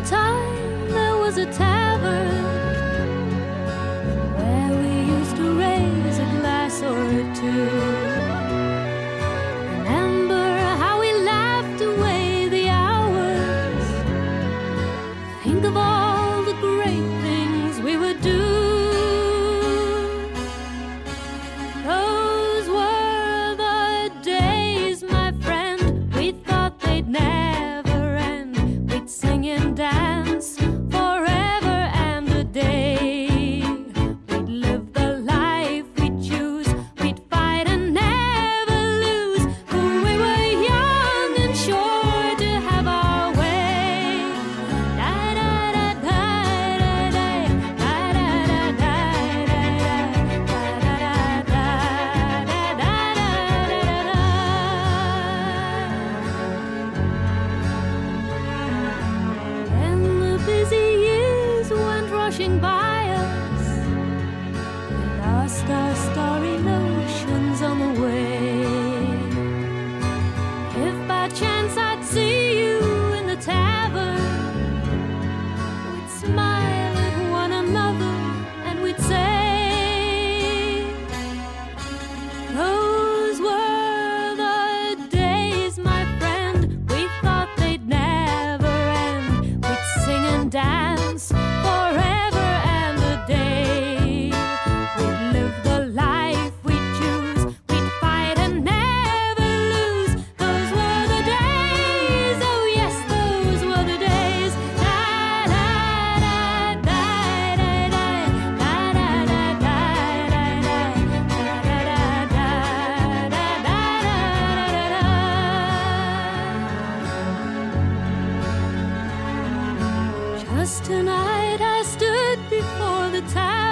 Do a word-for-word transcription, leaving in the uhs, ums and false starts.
time there was a tavern where we used to raise a glass or two. Remember how we laughed away the hours. Think of all the great things we would do. Those were the days, my friend. We thought they'd never end. We'd sing and dance forever and a day. We'd live the life we'd choose. We'd fight and never lose. For we were young and sure to have our way. Then the busy years went rushing by us. We lost our starry notions on the way. If by chance I'd see you in the tavern, we'd smile at one another and we'd say, those were the days, my friend. We thought they'd never end. We'd sing and dance forever and a day. We'd live the life we'd choose. We'd fight and never lose. Those were the days. Oh yes, those were the days. Da da da da da da da da da da da. Just tonight I stood before the tower.